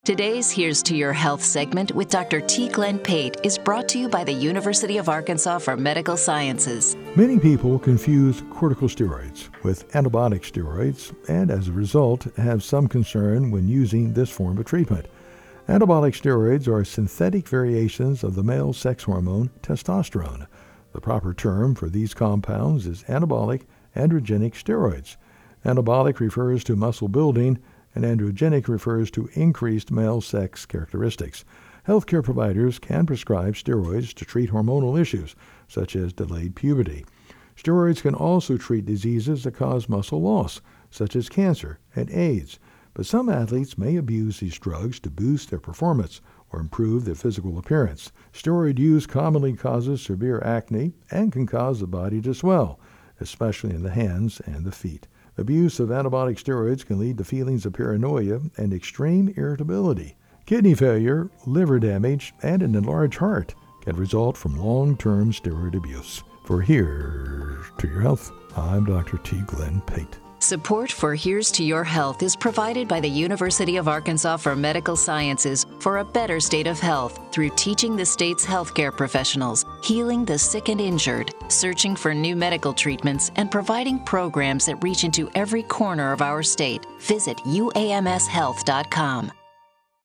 Today's Here's to Your Health segment with Dr. T. Glenn Pate is brought to you by the University of Arkansas for Medical Sciences. Many people confuse corticosteroids with antibiotic steroids and as a result have some concern when using this form of treatment. Antibiotic steroids are synthetic variations of the male sex hormone testosterone. The proper term for these compounds is anabolic androgenic steroids. Anabolic refers to muscle building, and androgenic refers to increased male sex characteristics. Healthcare providers can prescribe steroids to treat hormonal issues, such as delayed puberty. Steroids can also treat diseases that cause muscle loss, such as cancer and AIDS. But some athletes may abuse these drugs to boost their performance or improve their physical appearance. Steroid use commonly causes severe acne and can cause the body to swell, especially in the hands and the feet. Abuse of antibiotic steroids can lead to feelings of paranoia and extreme irritability. Kidney failure, liver damage, and an enlarged heart can result from long-term steroid abuse. For Here's to Your Health, I'm Dr. T. Glenn Pate. Support for Here's to Your Health is provided by the University of Arkansas for Medical Sciences for a better state of health through teaching the state's healthcare professionals, healing the sick and injured, searching for new medical treatments, and providing programs that reach into every corner of our state. Visit uamshealth.com.